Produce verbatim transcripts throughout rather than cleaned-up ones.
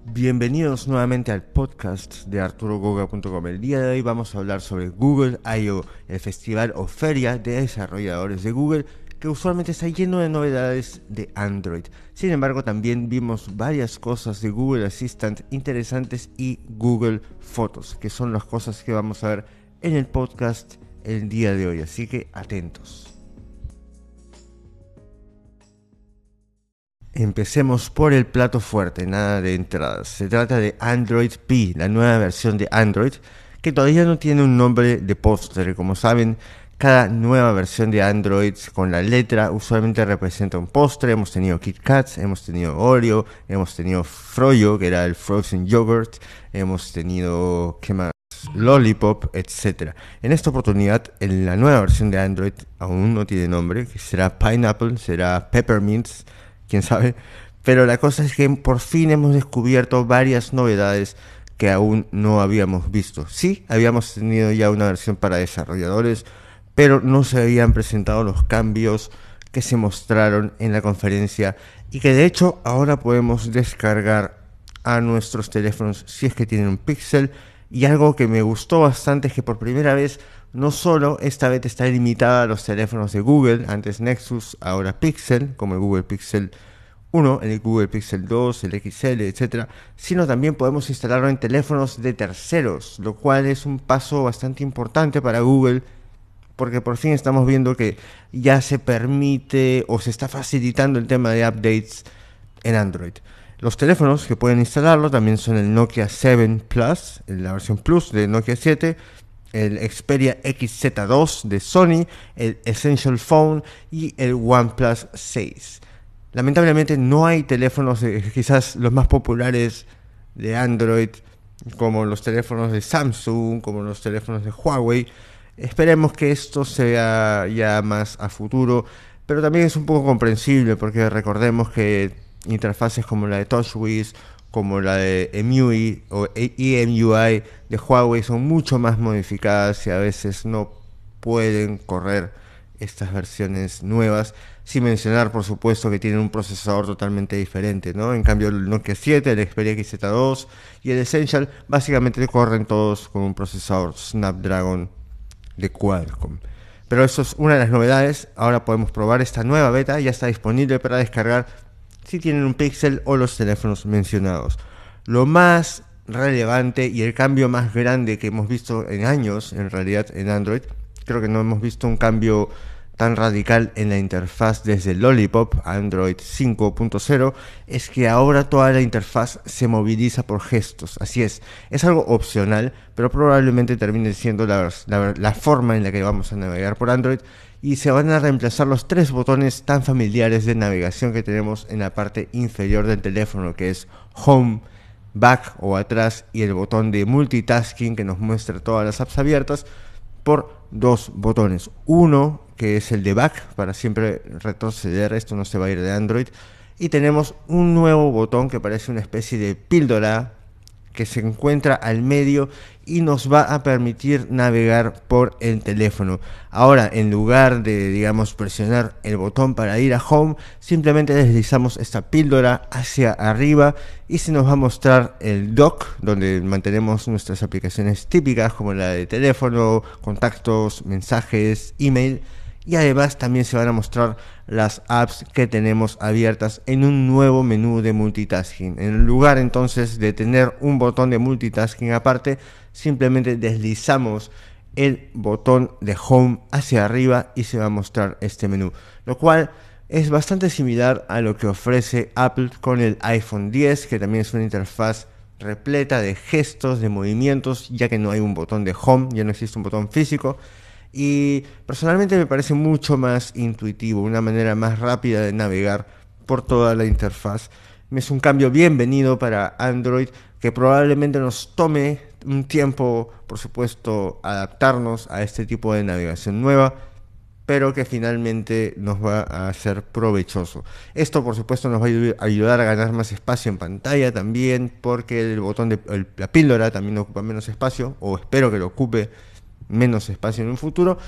Bienvenidos nuevamente al podcast de arturo goga punto com. El día de hoy vamos a hablar sobre Google I O, el festival o feria de desarrolladores de Google, que usualmente está lleno de novedades de Android. Sin embargo, también vimos varias cosas de Google Assistant interesantes y Google Fotos, que son las cosas que vamos a ver en el podcast el día de hoy, así que atentos. Empecemos por el plato fuerte, nada de entradas. Se trata de Android P, la nueva versión de Android, que todavía no tiene un nombre de postre. Como saben, cada nueva versión de Android con la letra usualmente representa un postre. Hemos tenido Kit Kats, hemos tenido Oreo, hemos tenido Froyo, que era el Frozen Yogurt, hemos tenido, ¿qué más? Lollipop, etcétera. En esta oportunidad, en la nueva versión de Android aún no tiene nombre, que será Pineapple, será Peppermints, quién sabe, pero la cosa es que por fin hemos descubierto varias novedades que aún no habíamos visto. Sí, habíamos tenido ya una versión para desarrolladores, pero no se habían presentado los cambios que se mostraron en la conferencia y que de hecho ahora podemos descargar a nuestros teléfonos si es que tienen un Pixel. Y algo que me gustó bastante es que por primera vez no solo esta vez está limitada a los teléfonos de Google, antes Nexus, ahora Pixel, como el Google Pixel uno, el Google Pixel dos, el X L, etcétera, sino también podemos instalarlo en teléfonos de terceros, lo cual es un paso bastante importante para Google, porque por fin estamos viendo que ya se permite o se está facilitando el tema de updates en Android. Los teléfonos que pueden instalarlo también son el Nokia siete Plus, la versión Plus de Nokia siete, el Xperia X Z dos de Sony, el Essential Phone y el OnePlus seis. Lamentablemente no hay teléfonos, eh, quizás los más populares de Android, como los teléfonos de Samsung, como los teléfonos de Huawei. Esperemos que esto sea ya más a futuro, pero también es un poco comprensible porque recordemos que interfaces como la de TouchWiz, como la de M U I o E M U I de Huawei son mucho más modificadas y a veces no pueden correr estas versiones nuevas, sin mencionar por supuesto que tienen un procesador totalmente diferente, ¿no? En cambio el Nokia siete, el Xperia X Z dos y el Essential básicamente corren todos con un procesador Snapdragon de Qualcomm. Pero eso es una de las novedades. Ahora podemos probar esta nueva beta, ya está disponible para descargar si tienen un Pixel o los teléfonos mencionados. Lo más relevante y el cambio más grande que hemos visto en años, en realidad, en Android, creo que no hemos visto un cambio tan radical en la interfaz desde Lollipop, Android cinco punto cero, es que ahora toda la interfaz se moviliza por gestos. Así es, es algo opcional, pero probablemente termine siendo la, la, la forma en la que vamos a navegar por Android, y se van a reemplazar los tres botones tan familiares de navegación que tenemos en la parte inferior del teléfono, que es Home, Back o atrás, y el botón de Multitasking que nos muestra todas las apps abiertas, por dos botones. Uno que es el de Back, para siempre retroceder, esto no se va a ir de Android, y tenemos un nuevo botón que parece una especie de píldora que se encuentra al medio y nos va a permitir navegar por el teléfono. Ahora, en lugar de, digamos, presionar el botón para ir a Home, simplemente deslizamos esta píldora hacia arriba y se nos va a mostrar el dock, donde mantenemos nuestras aplicaciones típicas como la de teléfono, contactos, mensajes, email. Y además también se van a mostrar las apps que tenemos abiertas en un nuevo menú de multitasking. En lugar entonces de tener un botón de multitasking aparte, simplemente deslizamos el botón de Home hacia arriba y se va a mostrar este menú. Lo cual es bastante similar a lo que ofrece Apple con el iPhone diez, que también es una interfaz repleta de gestos, de movimientos, ya que no hay un botón de Home, ya no existe un botón físico. Y personalmente me parece mucho más intuitivo, una manera más rápida de navegar por toda la interfaz. Es un cambio bienvenido para Android, que probablemente nos tome un tiempo, por supuesto, adaptarnos a este tipo de navegación nueva, pero que finalmente nos va a ser provechoso. Esto, por supuesto, nos va a ayudar a ganar más espacio en pantalla también, porque el botón de el, la píldora también ocupa menos espacio, o espero que lo ocupe menos espacio en un futuro,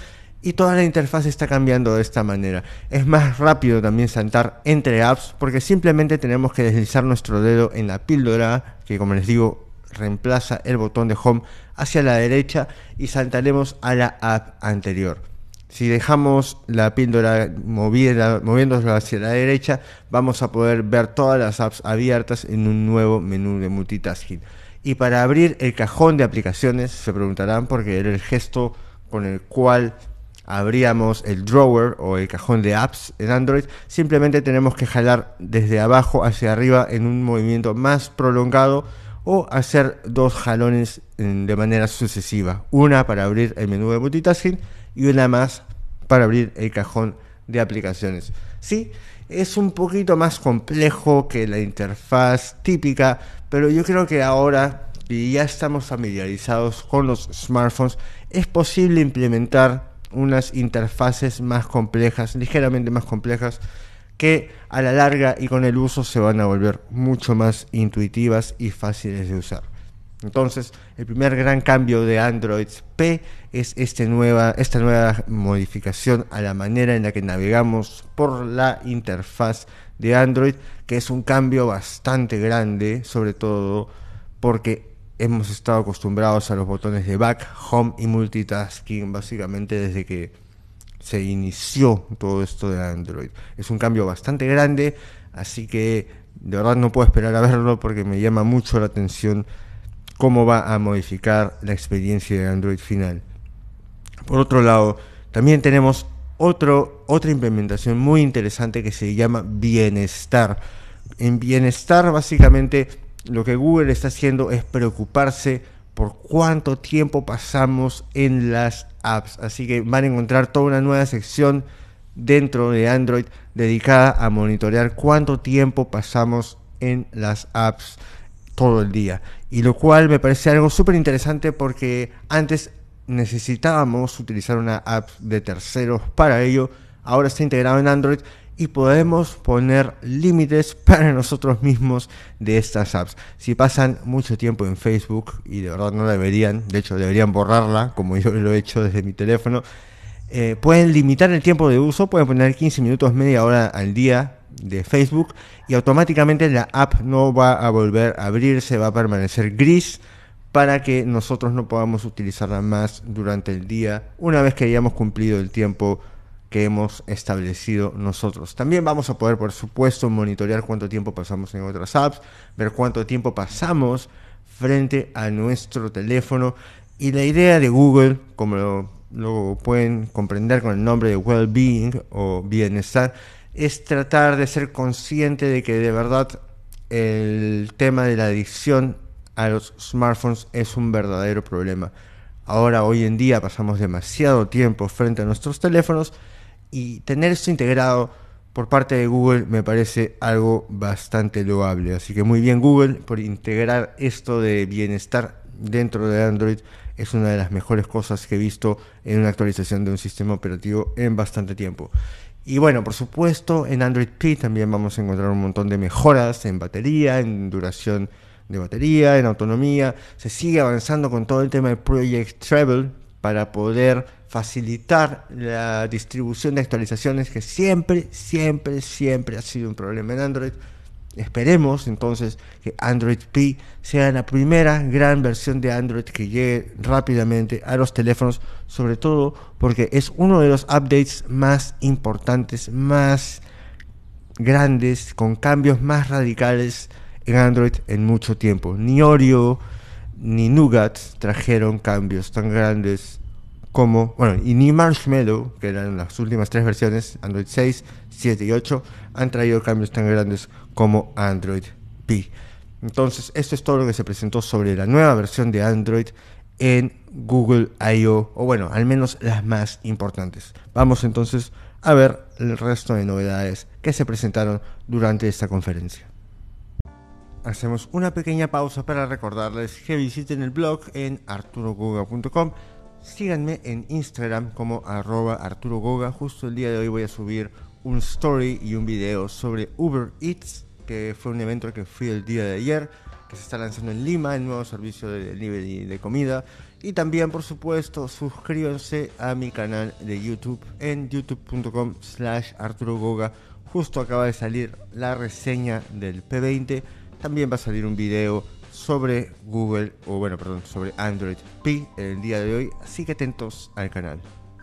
y toda la interfaz está cambiando de esta manera. Es más rápido también saltar entre apps porque simplemente tenemos que deslizar nuestro dedo en la píldora que, como les digo, reemplaza el botón de home hacia la derecha y saltaremos a la app anterior. Si dejamos la píldora movida, moviéndola hacia la derecha, vamos a poder ver todas las apps abiertas en un nuevo menú de multitasking. Y para abrir el cajón de aplicaciones, se preguntarán por qué era el gesto con el cual abríamos el drawer o el cajón de apps en Android. Simplemente tenemos que jalar desde abajo hacia arriba en un movimiento más prolongado o hacer dos jalones de manera sucesiva, una para abrir el menú de multitasking y una más para abrir el cajón de aplicaciones. Sí, es un poquito más complejo que la interfaz típica, pero yo creo que ahora que ya estamos familiarizados con los smartphones, es posible implementar unas interfaces más complejas, ligeramente más complejas, que a la larga y con el uso se van a volver mucho más intuitivas y fáciles de usar. Entonces, el primer gran cambio de Android P es este nueva, esta nueva modificación a la manera en la que navegamos por la interfaz de Android, que es un cambio bastante grande, sobre todo porque hemos estado acostumbrados a los botones de back, home y multitasking básicamente desde que se inició todo esto de Android. Es un cambio bastante grande, así que de verdad no puedo esperar a verlo porque me llama mucho la atención cómo va a modificar la experiencia de Android final. Por otro lado, también tenemos otro, otra implementación muy interesante que se llama Bienestar. En Bienestar, básicamente, lo que Google está haciendo es preocuparse por cuánto tiempo pasamos en las apps. Así que van a encontrar toda una nueva sección dentro de Android dedicada a monitorear cuánto tiempo pasamos en las apps todo el día. Y lo cual me parece algo súper interesante porque antes necesitábamos utilizar una app de terceros para ello. Ahora está integrado en Android y podemos poner límites para nosotros mismos de estas apps. Si pasan mucho tiempo en Facebook, y de verdad no deberían, de hecho deberían borrarla, como yo lo he hecho desde mi teléfono, eh, pueden limitar el tiempo de uso, pueden poner quince minutos, media hora al día de Facebook y automáticamente la app no va a volver a abrirse, va a permanecer gris para que nosotros no podamos utilizarla más durante el día una vez que hayamos cumplido el tiempo que hemos establecido nosotros. También vamos a poder, por supuesto, monitorear cuánto tiempo pasamos en otras apps, ver cuánto tiempo pasamos frente a nuestro teléfono. Y la idea de Google, como lo, lo pueden comprender con el nombre de well-being o bienestar, es tratar de ser consciente de que de verdad el tema de la adicción a los smartphones es un verdadero problema. Ahora, hoy en día, pasamos demasiado tiempo frente a nuestros teléfonos y tener esto integrado por parte de Google me parece algo bastante loable. Así que muy bien Google por integrar esto de bienestar dentro de Android. Es una de las mejores cosas que he visto en una actualización de un sistema operativo en bastante tiempo. Y bueno, por supuesto, en Android P también vamos a encontrar un montón de mejoras en batería, en duración de batería, en autonomía. Se sigue avanzando con todo el tema de Project Treble para poder facilitar la distribución de actualizaciones, que siempre, siempre, siempre ha sido un problema en Android. Esperemos entonces que Android P sea la primera gran versión de Android que llegue rápidamente a los teléfonos, sobre todo porque es uno de los updates más importantes, más grandes, con cambios más radicales en Android en mucho tiempo. Ni Oreo ni Nougat trajeron cambios tan grandes como, bueno, y ni Marshmallow, que eran las últimas tres versiones, Android seis, siete y ocho, han traído cambios tan grandes como Android P. Entonces, esto es todo lo que se presentó sobre la nueva versión de Android en Google I O, o bueno, al menos las más importantes. Vamos entonces a ver el resto de novedades que se presentaron durante esta conferencia. Hacemos una pequeña pausa para recordarles que visiten el blog en arturo goga punto com. Síganme en Instagram como arroba Arturo Goga. Justo el día de hoy voy a subir un story y un video sobre Uber Eats, que fue un evento al que fui el día de ayer, que se está lanzando en Lima, el nuevo servicio de delivery de comida. Y también, por supuesto, suscríbanse a mi canal de YouTube en youtube punto com slash Arturo Goga. Justo acaba de salir la reseña del P veinte. También va a salir un video sobre Google, o bueno, perdón, sobre Android P el día de hoy. Así que atentos al canal.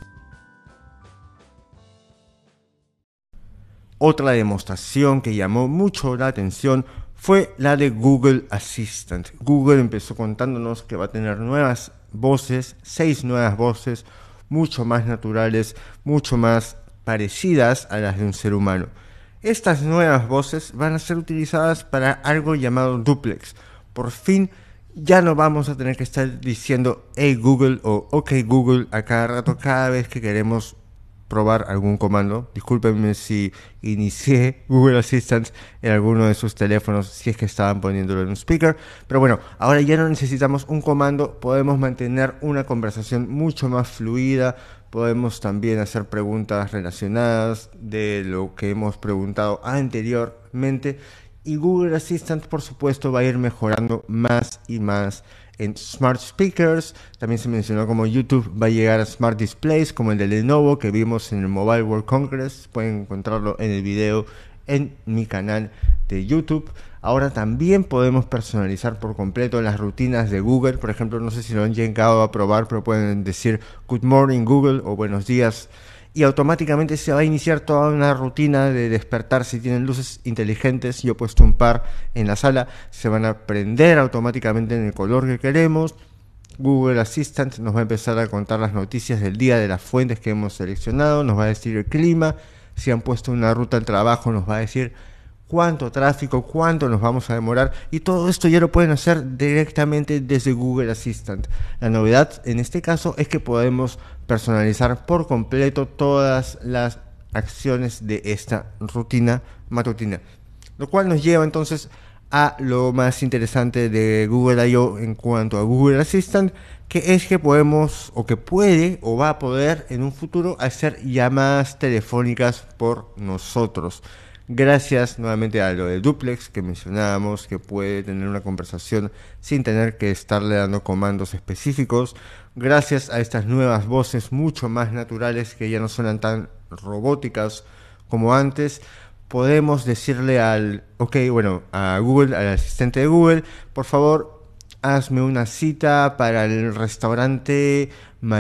Otra demostración que llamó mucho la atención fue la de Google Assistant. Google empezó contándonos que va a tener nuevas voces, seis nuevas voces, mucho más naturales, mucho más parecidas a las de un ser humano. Estas nuevas voces van a ser utilizadas para algo llamado duplex. Por fin ya no vamos a tener que estar diciendo hey Google o ok Google a cada rato cada vez que queremos probar algún comando. Discúlpenme si inicié Google Assistant en alguno de sus teléfonos, si es que estaban poniéndolo en un speaker, pero bueno, ahora ya no necesitamos un comando, podemos mantener una conversación mucho más fluida, podemos también hacer preguntas relacionadas de lo que hemos preguntado anteriormente, y Google Assistant, por supuesto, va a ir mejorando más y más en Smart Speakers. También se mencionó como YouTube va a llegar a Smart Displays, como el de Lenovo que vimos en el Mobile World Congress. Pueden encontrarlo en el video en mi canal de YouTube. Ahora también podemos personalizar por completo las rutinas de Google. Por ejemplo, no sé si lo han llegado a probar, pero pueden decir Good Morning Google o Buenos días, y automáticamente se va a iniciar toda una rutina de despertar. Si tienen luces inteligentes, yo he puesto un par en la sala, se van a prender automáticamente en el color que queremos. Google Assistant nos va a empezar a contar las noticias del día de las fuentes que hemos seleccionado, nos va a decir el clima, si han puesto una ruta al trabajo nos va a decir cuánto tráfico, cuánto nos vamos a demorar, y todo esto ya lo pueden hacer directamente desde Google Assistant. La novedad en este caso es que podemos personalizar por completo todas las acciones de esta rutina matutina, lo cual nos lleva entonces a lo más interesante de Google I O en cuanto a Google Assistant, que es que podemos, o que puede, o va a poder en un futuro hacer llamadas telefónicas por nosotros. Gracias nuevamente a lo de duplex que mencionábamos, que puede tener una conversación sin tener que estarle dando comandos específicos. Gracias a estas nuevas voces mucho más naturales que ya no suenan tan robóticas como antes, podemos decirle al, ok, bueno, a Google, al asistente de Google, por favor, hazme una cita para el restaurante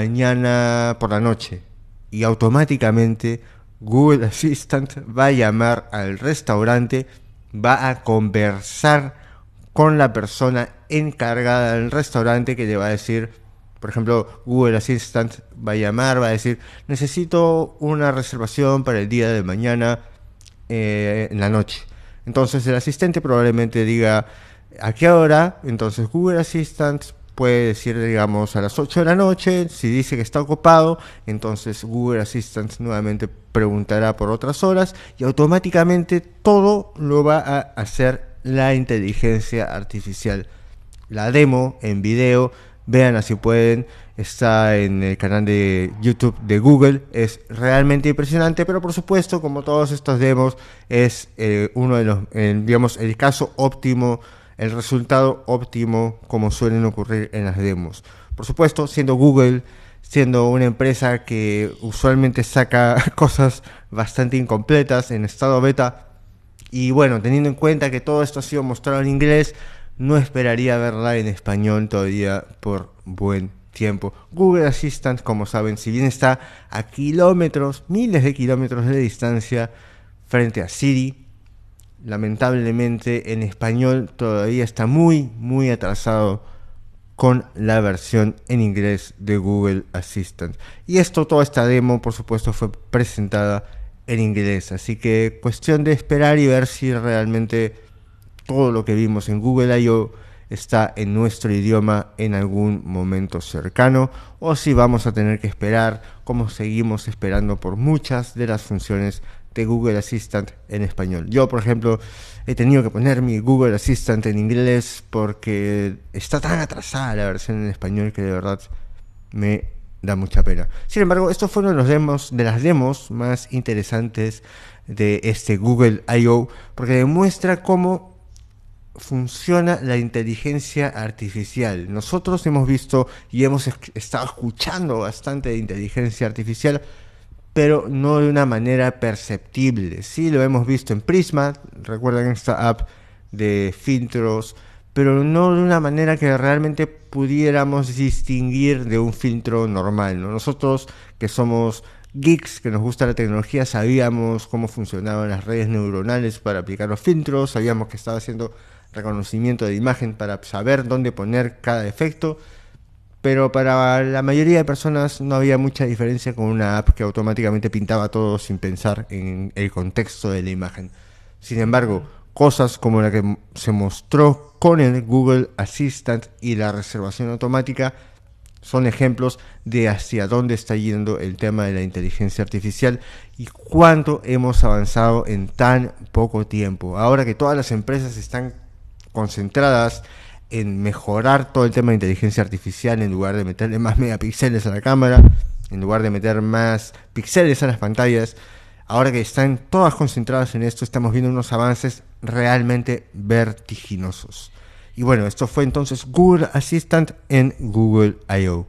mañana por la noche. Y automáticamente Google Assistant va a llamar al restaurante, va a conversar con la persona encargada del restaurante, que le va a decir, por ejemplo, Google Assistant va a llamar, va a decir, necesito una reservación para el día de mañana eh, en la noche. Entonces el asistente probablemente diga a qué hora. Entonces Google Assistant puede decir, digamos, a las ocho de la noche. Si dice que está ocupado, entonces Google Assistant nuevamente preguntará por otras horas, y automáticamente todo lo va a hacer la inteligencia artificial. La demo en video, vean si pueden, está en el canal de YouTube de Google, es realmente impresionante, pero por supuesto, como todos estos demos, es eh, uno de los, eh, digamos, el caso óptimo, el resultado óptimo, como suelen ocurrir en las demos. Por supuesto, siendo Google, siendo una empresa que usualmente saca cosas bastante incompletas en estado beta, y bueno, teniendo en cuenta que todo esto ha sido mostrado en inglés, no esperaría verla en español todavía por buen tiempo. Google Assistant, como saben, si bien está a kilómetros, miles de kilómetros de distancia frente a Siri, lamentablemente en español todavía está muy, muy atrasado con la versión en inglés de Google Assistant. Y esto, toda esta demo, por supuesto, fue presentada en inglés. Así que cuestión de esperar y ver si realmente todo lo que vimos en Google I O está en nuestro idioma en algún momento cercano, o si vamos a tener que esperar, como seguimos esperando por muchas de las funciones de Google Assistant en español. Yo, por ejemplo, he tenido que poner mi Google Assistant en inglés porque está tan atrasada la versión en español que de verdad me da mucha pena. Sin embargo, estos fueron los demos, de las demos más interesantes de este Google I O, porque demuestra cómo funciona la inteligencia artificial. Nosotros hemos visto y hemos estado escuchando bastante de inteligencia artificial, pero no de una manera perceptible. Sí, lo hemos visto en Prisma, recuerdan esta app de filtros, pero no de una manera que realmente pudiéramos distinguir de un filtro normal, ¿no? Nosotros que somos geeks, que nos gusta la tecnología, sabíamos cómo funcionaban las redes neuronales para aplicar los filtros, sabíamos que estaba haciendo reconocimiento de imagen para saber dónde poner cada efecto, pero para la mayoría de personas no había mucha diferencia con una app que automáticamente pintaba todo sin pensar en el contexto de la imagen. Sin embargo, cosas como la que se mostró con el Google Assistant y la reservación automática son ejemplos de hacia dónde está yendo el tema de la inteligencia artificial y cuánto hemos avanzado en tan poco tiempo. Ahora que todas las empresas están concentradas en mejorar todo el tema de inteligencia artificial, en lugar de meterle más megapíxeles a la cámara, en lugar de meter más píxeles a las pantallas, ahora que están todas concentradas en esto, estamos viendo unos avances realmente vertiginosos. Y bueno, esto fue entonces Google Assistant en Google I O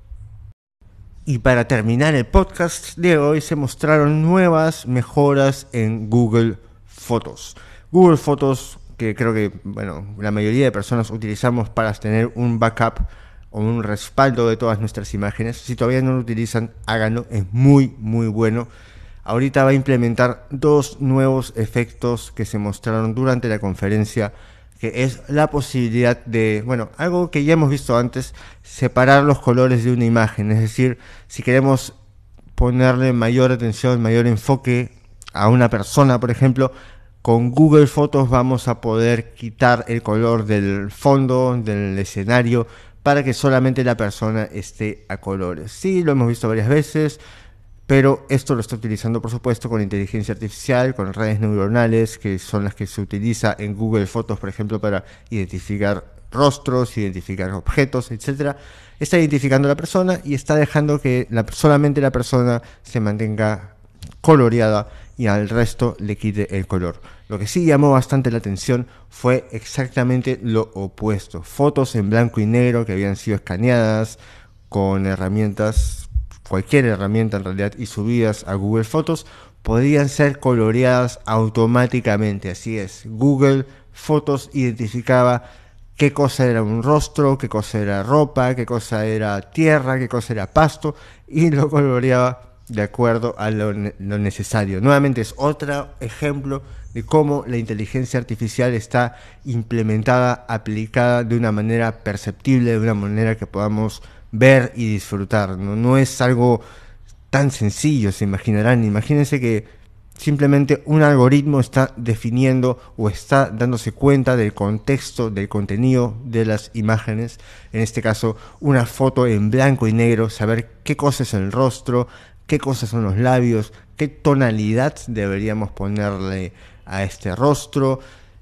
Y para terminar el podcast de hoy, se mostraron nuevas mejoras en Google Fotos. Google Fotos, que creo que bueno, la mayoría de personas utilizamos para tener un backup o un respaldo de todas nuestras imágenes. Si todavía no lo utilizan, háganlo, es muy muy bueno. Ahorita va a implementar dos nuevos efectos que se mostraron durante la conferencia, que es la posibilidad de, bueno, algo que ya hemos visto antes, separar los colores de una imagen. Es decir, si queremos ponerle mayor atención, mayor enfoque a una persona, por ejemplo, con Google Fotos vamos a poder quitar el color del fondo, del escenario, para que solamente la persona esté a colores. Sí, lo hemos visto varias veces, pero esto lo está utilizando, por supuesto, con inteligencia artificial, con redes neuronales, que son las que se utiliza en Google Fotos, por ejemplo, para identificar rostros, identificar objetos, etcétera. Está identificando a la persona y está dejando que la, solamente la persona se mantenga coloreada y al resto le quite el color. Lo que sí llamó bastante la atención fue exactamente lo opuesto. Fotos en blanco y negro que habían sido escaneadas con herramientas, cualquier herramienta en realidad, y subidas a Google Fotos, podían ser coloreadas automáticamente. Así es, Google Fotos identificaba qué cosa era un rostro, qué cosa era ropa, qué cosa era tierra, qué cosa era pasto, y lo coloreaba de acuerdo a lo, lo necesario. Nuevamente es otro ejemplo de cómo la inteligencia artificial está implementada, aplicada de una manera perceptible, de una manera que podamos ver y disfrutar. No, no es algo tan sencillo, se imaginarán. Imagínense que simplemente un algoritmo está definiendo o está dándose cuenta del contexto, del contenido de las imágenes. En este caso, una foto en blanco y negro, saber qué cosa es el rostro, qué cosas son los labios, qué tonalidad deberíamos ponerle a este rostro,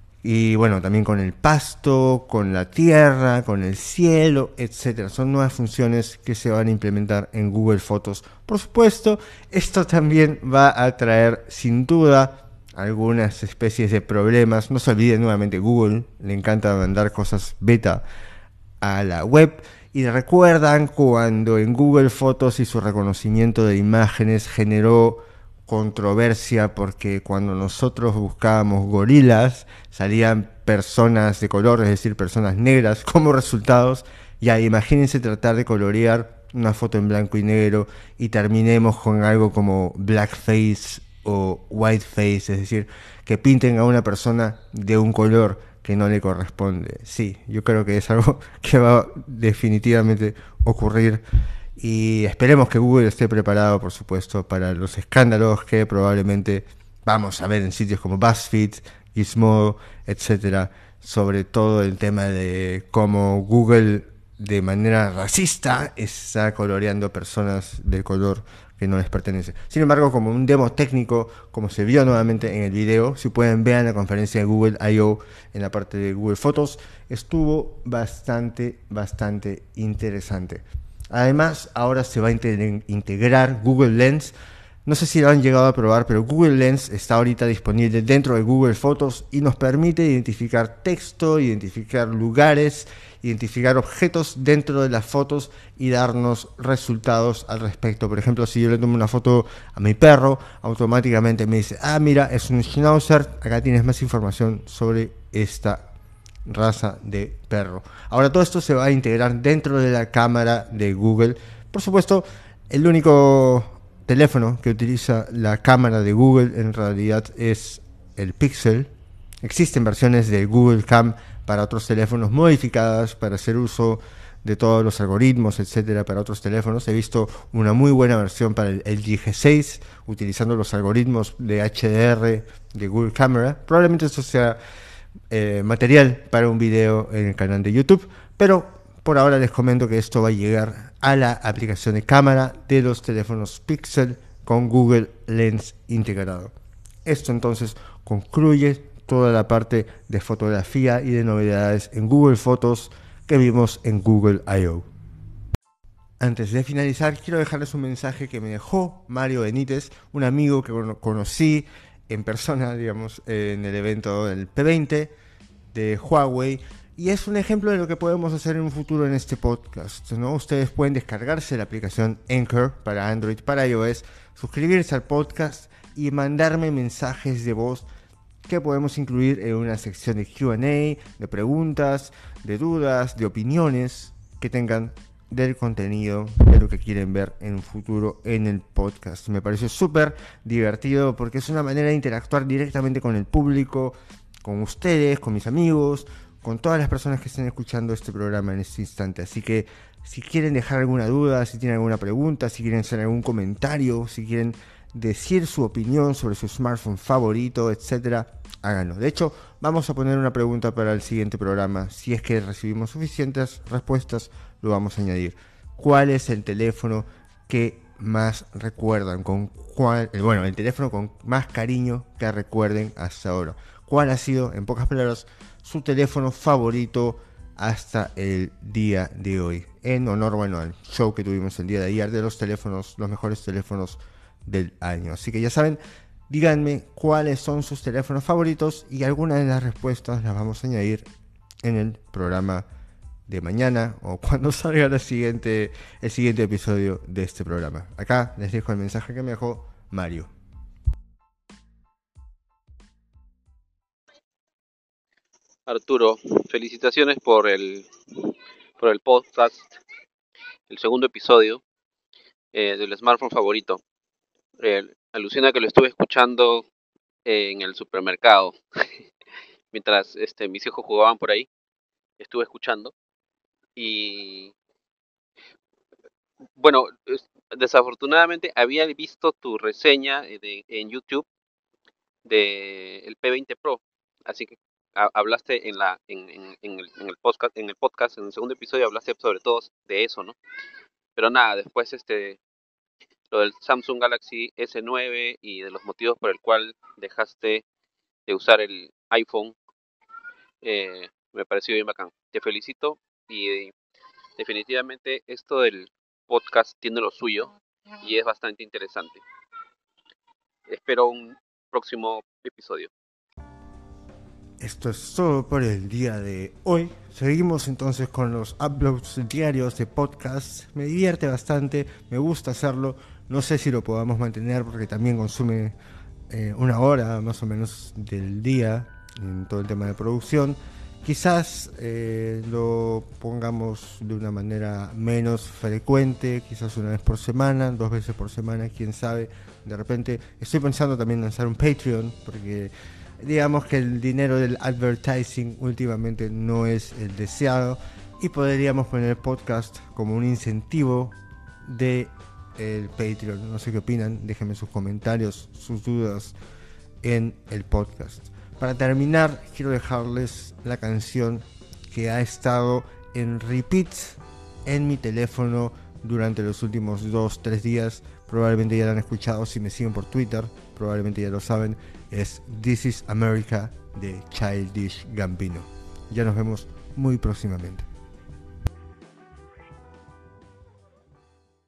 y bueno, también con el pasto, con la tierra, con el cielo, etcétera. Son nuevas funciones que se van a implementar en Google Fotos. Por supuesto, esto también va a traer sin duda algunas especies de problemas. No se olviden, nuevamente, Google le encanta mandar cosas beta a la web. Y recuerdan cuando en Google Fotos y su reconocimiento de imágenes generó controversia porque cuando nosotros buscábamos gorilas salían personas de color, es decir, personas negras como resultados. Ya imagínense tratar de colorear una foto en blanco y negro y terminemos con algo como blackface o whiteface, es decir, que pinten a una persona de un color que no le corresponde. Sí, yo creo que es algo que va definitivamente a ocurrir. Y esperemos que Google esté preparado, por supuesto, para los escándalos que probablemente vamos a ver en sitios como BuzzFeed, Gizmodo, etcétera, sobre todo el tema de cómo Google de manera racista está coloreando personas de color que no les pertenece. Sin embargo, como un demo técnico, como se vio nuevamente en el video, si pueden ver la conferencia de Google I O en la parte de Google Fotos, estuvo bastante, bastante interesante. Además, ahora se va a integrar Google Lens No sé si lo han llegado a probar, pero Google Lens está ahorita disponible dentro de Google Fotos y nos permite identificar texto, identificar lugares, identificar objetos dentro de las fotos y darnos resultados al respecto. Por ejemplo, si yo le tomo una foto a mi perro, automáticamente me dice, ah, mira, es un Schnauzer, acá tienes más información sobre esta raza de perro. Ahora todo esto se va a integrar dentro de la cámara de Google. Por supuesto, el único teléfono que utiliza la cámara de Google en realidad es el Pixel. Existen versiones de Google Cam para otros teléfonos modificadas para hacer uso de todos los algoritmos, etcétera, para otros teléfonos. He visto una muy buena versión para el L G G seis utilizando los algoritmos de H D R de Google Camera. Probablemente esto sea eh, material para un video en el canal de YouTube, pero por ahora les comento que esto va a llegar a la aplicación de cámara de los teléfonos Pixel con Google Lens integrado. Esto entonces concluye toda la parte de fotografía y de novedades en Google Fotos que vimos en Google I O Antes de finalizar, quiero dejarles un mensaje que me dejó Mario Benítez, un amigo que conocí en persona, digamos, en el evento del P veinte de Huawei. Y es un ejemplo de lo que podemos hacer en un futuro en este podcast, ¿no? Ustedes pueden descargarse la aplicación Anchor para Android, para iOS, suscribirse al podcast y mandarme mensajes de voz que podemos incluir en una sección de Q and A, de preguntas, de dudas, de opiniones que tengan del contenido, de lo que quieren ver en un futuro en el podcast. Me pareció súper divertido porque es una manera de interactuar directamente con el público, con ustedes, con mis amigos, con todas las personas que estén escuchando este programa en este instante. Así que si quieren dejar alguna duda, si tienen alguna pregunta, si quieren hacer algún comentario, si quieren decir su opinión sobre su smartphone favorito, etcétera, háganlo. De hecho, vamos a poner una pregunta para el siguiente programa. Si es que recibimos suficientes respuestas, lo vamos a añadir. ¿Cuál es el teléfono que más recuerdan? Con cuál, bueno, el teléfono con más cariño que recuerden hasta ahora. ¿Cuál ha sido, en pocas palabras, su teléfono favorito hasta el día de hoy? En honor, bueno, al show que tuvimos el día de ayer de los teléfonos, los mejores teléfonos del año. Así que ya saben, díganme cuáles son sus teléfonos favoritos y algunas de las respuestas las vamos a añadir en el programa de mañana o cuando salga la siguiente, el siguiente episodio de este programa. Acá les dejo el mensaje que me dejó Mario. Arturo, felicitaciones por el por el podcast, el segundo episodio eh, del smartphone favorito. Eh, alucina que lo estuve escuchando en el supermercado mientras este, mis hijos jugaban por ahí. Estuve escuchando y bueno, es- desafortunadamente había visto tu reseña eh, de, en YouTube de el P veinte Pro, así que ha- hablaste en la en, en, en el, en el podcast en el podcast en el segundo episodio hablaste sobre todo de eso, ¿no? Pero nada, después este lo del Samsung Galaxy S nueve y de los motivos por el cual dejaste de usar el iPhone, eh, me pareció bien bacán. Te felicito y eh, definitivamente esto del podcast tiene lo suyo y es bastante interesante. Espero un próximo episodio. Esto es todo por el día de hoy. Seguimos entonces con los uploads diarios de podcast. Me divierte bastante, me gusta hacerlo. No sé si lo podamos mantener porque también consume eh, una hora más o menos del día en todo el tema de producción. Quizás eh, lo pongamos de una manera menos frecuente, quizás una vez por semana, dos veces por semana, quién sabe. De repente estoy pensando también en lanzar un Patreon porque digamos que el dinero del advertising últimamente no es el deseado y podríamos poner el podcast como un incentivo de el Patreon. No sé qué opinan, déjenme sus comentarios, sus dudas en el podcast. Para terminar, quiero dejarles la canción que ha estado en repeat en mi teléfono durante los últimos dos tres días. Probablemente ya la han escuchado si me siguen por Twitter, probablemente ya lo saben. Es This Is America de Childish Gambino. Ya nos vemos muy próximamente.